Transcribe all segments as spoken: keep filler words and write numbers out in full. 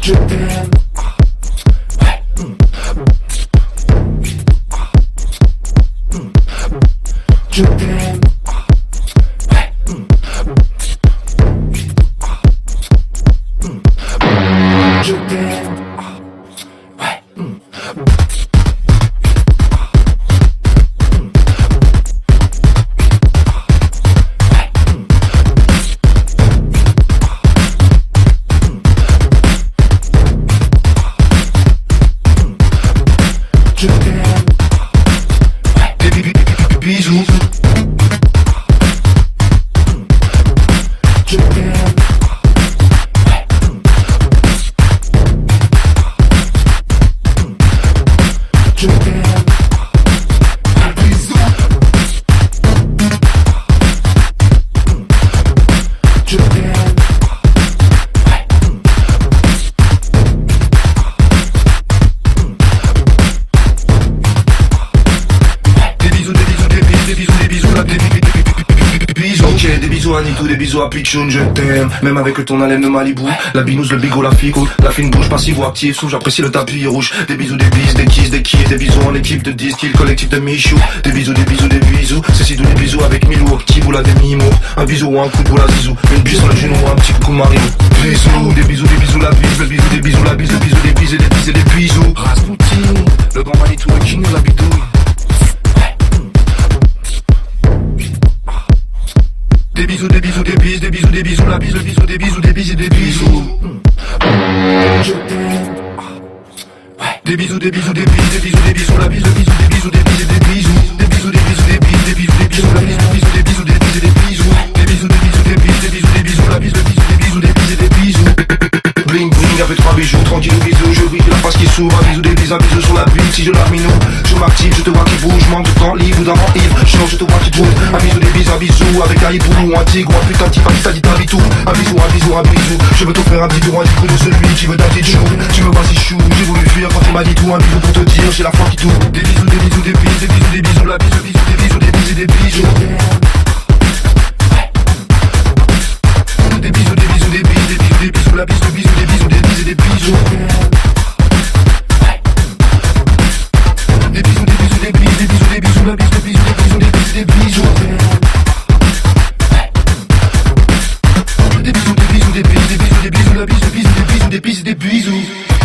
Je t'aime. Ouais. Je t'aime. Ouais. Je t'aime. Ouais. Je t'aime. Ouais. Des bisous. Je t'aime. Ouais. Je t'aime. Des bisous. Je t'aime. Ok, des bisous à Nitou, des bisous à Pichoun, je t'aime. Même avec ton haleine de Malibu, la binouse, le bigot, la figo, la fine bouche, passive ou active, sous, j'apprécie le tapis rouge. Des bisous, des bises, des kisses, des kills, des bisous en équipe de dix kills, collectif de Michou. Des bisous, des bisous, des bisous, c'est si doux, des bisous avec Milou, Octave ou la demi-mour. Un bisou ou un coup pour la zizou, une bise sur le genou ou un petit coup Mario. Bisous, des bisous, des bisous, la bise, le bisou, des bisous, la bise, le bisou, des bises et des bises et des bisous. Rasputin, le grand Manitou, le king, la bidouille. Des bisous, des bisous, des bises, des bisous, des bisous, la bise, le bisou, des bisous, des bises et des bisous. Je t'aime. Ouais. Des bisous, des bisous, des bises, des bisous, des bisous, la bise, le bisou, des bisous, des bises et des bisous. Des bisous, des bisous, des bises, des bisous, des bisous, la bise, le bisou, des bisous, des bises et des bisous. Des bisous, des bisous, des bises, des bisous, des bisous, la bise, le bisou, des bisous, des bises et des bisous. Bling bling avec trois bijoux, tranquille bisous, je brille la face qui s'ouvre, un bisou des bises, un bisou sur la bille, si je la minou, je m'active, je te vois qui bouge, manque de temps libre ou d'un vent ivre, je te vois qui bouge, un bisou des bises, un bisou avec un hibou, ou un tigre, ou un putain de type, un qui t'a dit t'habites tout, un bisou, un bisou, un bisou, je veux t'offrir un bisou, un bisou de celui qui veut d'un petit chou, tu me vois si chou, j'ai voulu fuir quand il m'a dit tout, un bisou pour te dire, j'ai la foi qui tourne, des bisous, des bisous, des bises, des bisous, des bisous, la bise, le bisou, des bisous, des bises et des bisous. Des bisous, des bisous, des bises, des bisous, des bisous, la bise, le bisou, des bisous, des bises et des bisous. Des bisous, des bisous, des bises, des bisous, des bisous, la bise, le bisou, des bisous, des bises et des bisous. Des bisous, des bisous, des bises, des bisous, des bisous, la bise, le bisou, des bisous, des bises et des bisous.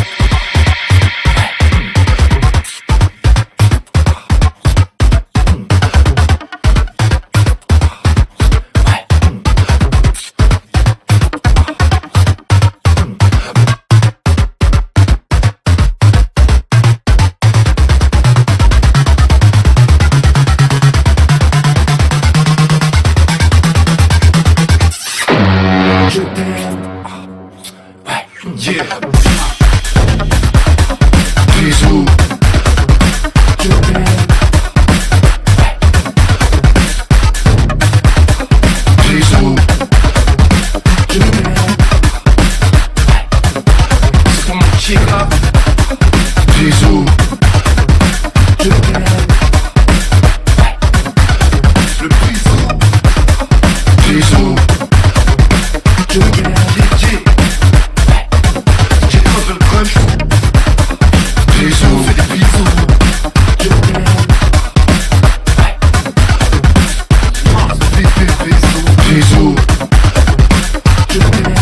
Je t'aime. Ouais. Yeah. Bisous. Je t'aime. Ouais. Bisous. Je t'aime. Ouais. C'est pour mon chica. Bisous. Je t'aime. Ouais. Le bisou. Bisous. Je t'aime. J'ai crevé le crunch. Bisous, fais des bisous. Je t'aime. Bisous. Bisous. Je t'aime.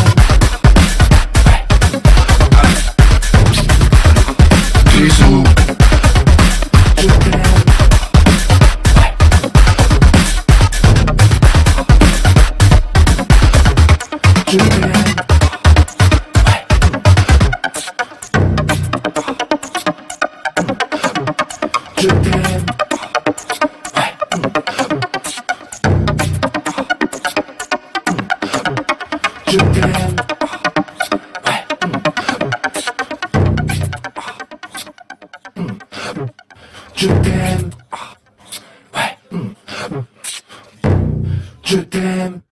Bisous. Je t'aime. Je t'aime. Je t'aime. Je t'aime. Je t'aime. Je t'aime.